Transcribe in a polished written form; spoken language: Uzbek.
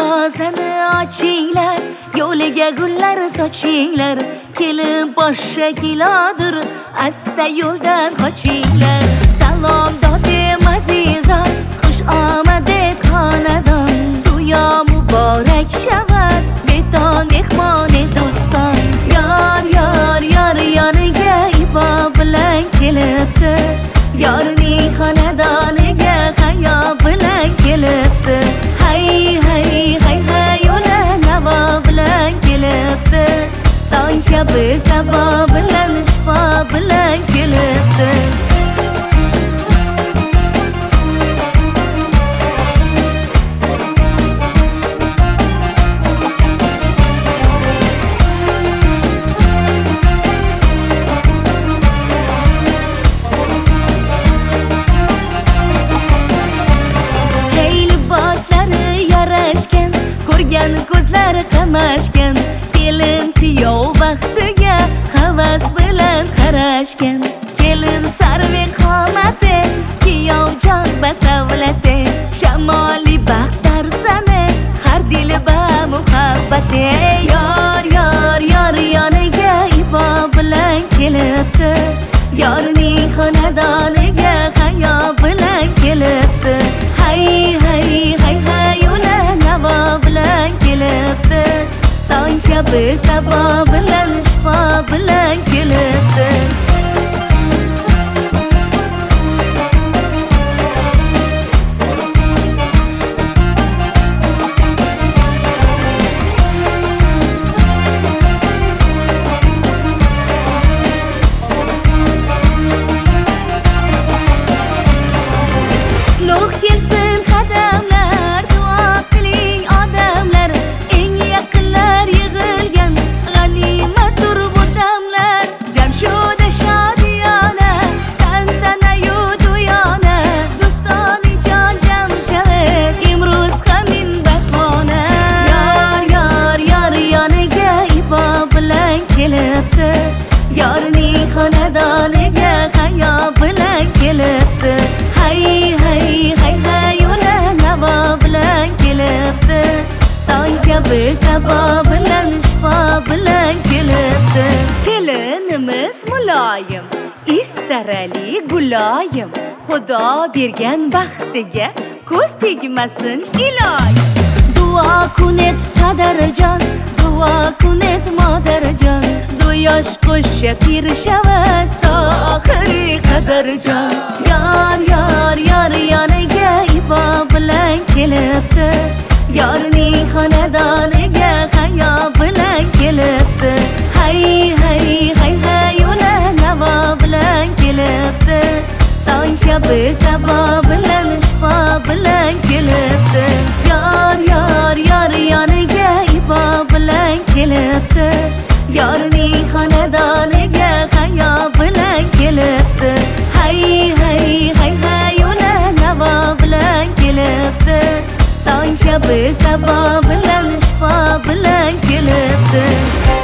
Darvozani ochinglar, yo'liga gullar sochinglar. Kelin boshqa kelodir, asta yo'ldan qochinglar. Salom dodim azizam, xush omad et xonadon. To'yo muborak shavad, beton mehmon do'ston. Yor yoniga ibo bilan kelibdi. Yorning xonadoniga hayo bilan kelibdi. Hay yo'la navo bilan kelibdi. Tong kabi sabo bilan shifo bilan kelibdi. Ko'rgan ko'zlari qamashgan, kelin kuyov baxtiga havas bilan qarashgan. Kelin sarving qomati, kuyov jon basavlati, shamoli baxt tarsani, har dili ba muhabbati. Yor yoniga ibo bilan kelibdi. Yorning xonadoniga hayo bilan kelibdi. Hay yo'la navo bilan kelibdi. Tong kabi sabo bilan shifo bilan kelibdi. Ulug' kelsin qadamlar, duo qiling odamlar. Eng yaqinlar yig'ilgan, g'animatdir bu damlar. Jamshuda shodiyona, tantanayu to'yona. Do'stoni jon jamshaved, imroz hamin bahona. Yor yoniga ibo bilan kelibdi. Yorning xonadoniga hayo bilan kelibdi. Hay yo'la navo bilan kelibdi. Tong kabi sabo bilan shifo bilan kelibdi. Kelinimiz muloyim, istarali guloyim. Xudo bergan baxtiga ko'z tegmasin iloyim. Duo kunet qadrjon, duo kunet modarjon. Yosh qo'sha pirshavad to oxiri qadrjon. Yor yoniga ibo bilan kelibdi. Yorning xonadoniga hayo bilan kelibdi. Hay yo'la navo bilan kelibdi. Tong kabi sabo bilan shifo bilan kelibdi. Yor yoniga ibo bilan kelibdi. Yorning xonadoniga hayo bilan kelibdi. Hay yo'la navo bilan kelibdi. Tong kabi sabo bilan shifo bilan kelibdi.